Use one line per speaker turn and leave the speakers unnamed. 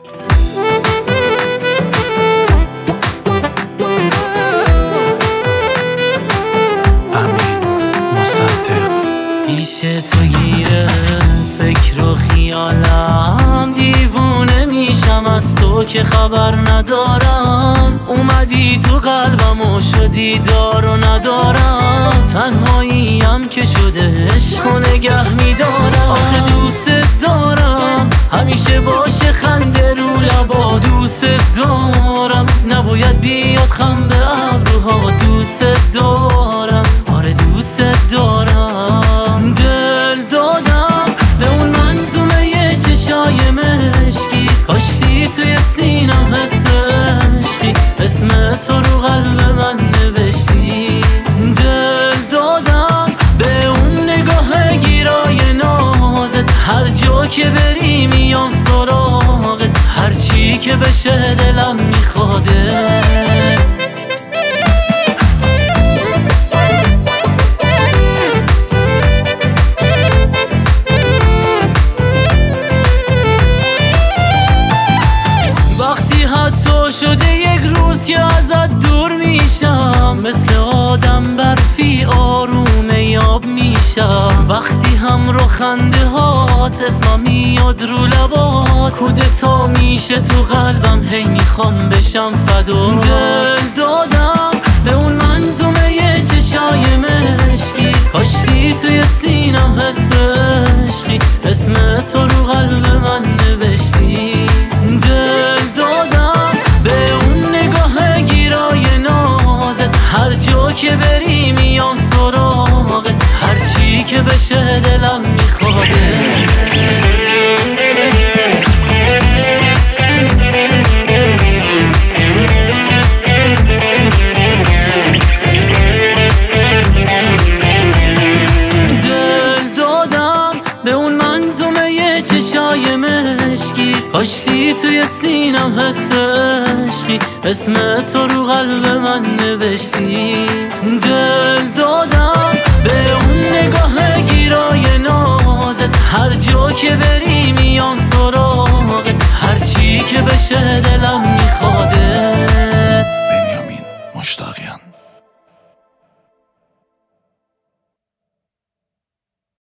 پیش تو گیره فکر و خیالم، دیوونه میشم از تو که خبر ندارم. اومدی تو قلبم و شدی دار و ندارم. تنهاییم که شده عشق و نگه میدارم. آخه دوست دارم همیشه باشه خنده رو لبا. دوست دارم نباید بیاد خم به ابروها. دوست دارم آره دوست دارم. دل دادم به اون منظومه چشای مشکی. کاشتی توی سینم حس عشقی. اسم تو رو قلب من نوشتی. دل دادم به اون نگاه گیرای نازت. هر جا که بری میام سراغت. هر چی که بشه دلم میخوادت. حتی شده یک روز که ازت دور میشم. مثل آدم برفی آروم یاب میشم. وقتی همراه خنده هات اسمم میاد رو لبات. کودتا میشه تو قلبم هی میخوام بشم فدا. دل دادم به اون منظومه چشای مشکی. کاشتی توی سینم حس عشقی. اسم تو رو قلب من نوشتی. دل دادم به اون نگاه گیرای نازت. هر جا که بری میام سراغت. هر چی که بشه دلم میخوادت. به اون منظومه چشای مشکیت. کاشتی توی سینم حس عشقی. اسم تو رو قلب من نوشتی. دل دادم به اون نگاه گیرای نازت. هر جا که بری میام سراغت. هر چی که بشه دلم میخوادت.
بنیامین مشتاقیان.